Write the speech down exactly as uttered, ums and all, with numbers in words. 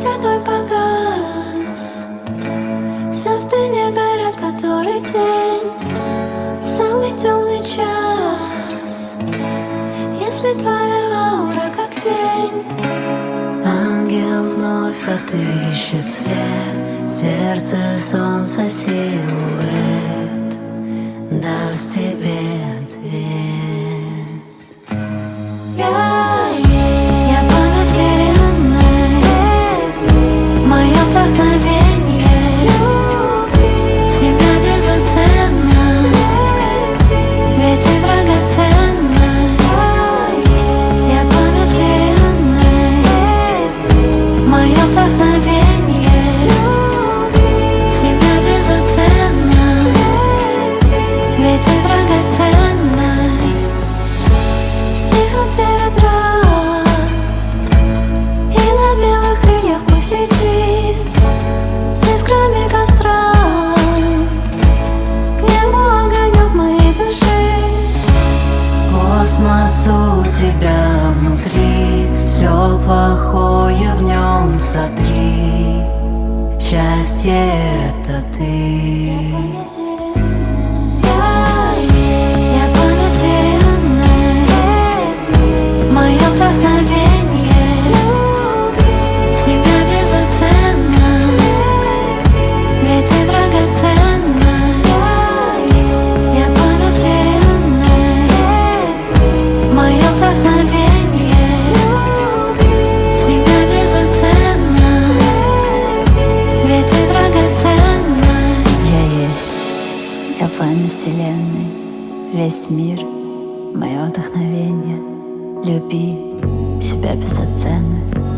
Пусть огонь погас, звезды не горят который день, в самый темный час, если твоя аура как тень. Ангел вновь отыщет свет, в сердце солнца силуэт даст тебе ответ. Я, я пламя вселенной, мое вдохновение, тебя безоценно, ведь ты драгоценна. Я пламя вселенной, мое вдохновение, тебя безоценно, ведь ты драгоценна. Стихнут все ветра, и на белых крыльях пусть летит с искрами костра к небу огонек моей души. Космос у тебя внутри, все плохое в нем сотри, счастье — это ты. Я пламя вселенной, мое вдохновение, тебя безоценно, ведь ты драгоценна. Я пламя вселенной, мое вдохновение, тебя безоценно, ведь ты драгоценна. Я есть, я пламя вселенной, весь мир — мое вдохновение. Люби себя безоценно.